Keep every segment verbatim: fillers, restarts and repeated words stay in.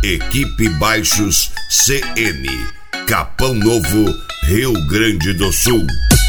Equipe Baixos C N, Capão Novo, Rio Grande do Sul.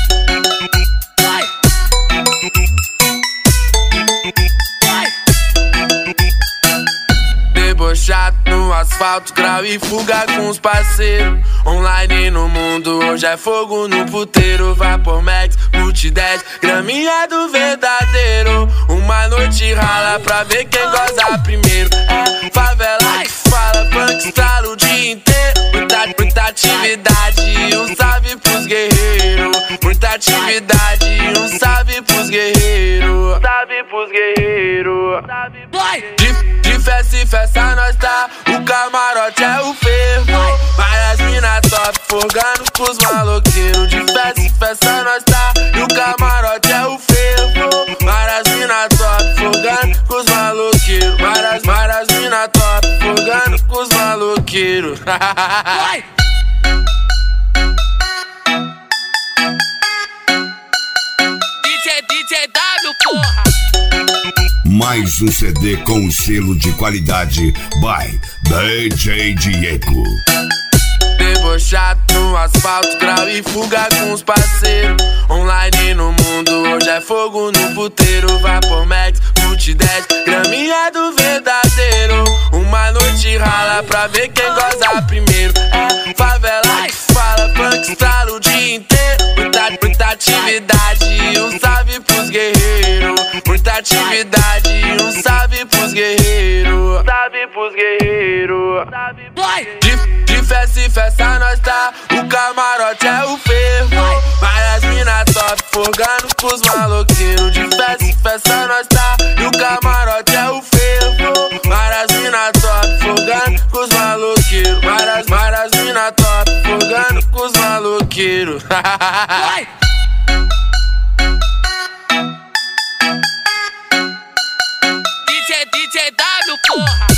Debochado no asfalto, grau e fuga com os parceiros. Online no mundo, hoje é fogo no puteiro. Vapor Max, Multi dez, graminha do verdadeiro. Uma noite rala pra ver quem goza primeiro. É favela que fala, funk estrala o dia inteiro. Muita, muita atividade, um salve pros guerreiros. Muita atividade, um salve pros guerreiros. Salve pros guerreiros. De, de festa em festa nós tá, o camarote é o fervo. Várias mina top, forgando com os maloqueiros. De festa em festa nós tá, e o camarote é o fervo. Várias mina top, forgando com os maloqueiros. Várias, várias mina top, forgando com os maloqueiros. D J, D J W, porra! Mais um C D com selo de qualidade by D J Diego. Debochado no asfalto, grau e fuga com os parceiros. Online no mundo, hoje é fogo no puteiro. Vapor Max, Multi dez, graminha do verdadeiro. Uma noite rala pra ver quem goza primeiro. É favela que fala, funk estrala o dia inteiro. Muita, muita atividade, um salve pros guerreiros. Muita atividade, um salve pros guerreiros. Salve pros guerreiros. De, de festa em festa nós tá, o camarote é o fervo. Várias mina top, forgando com os maloqueiros. De festa em festa nós tá, e o camarote é o fervo. Várias mina top, forgando com os maloqueiros. Várias, várias mina top, forgando com os maloqueiros. D J, D J W, porra!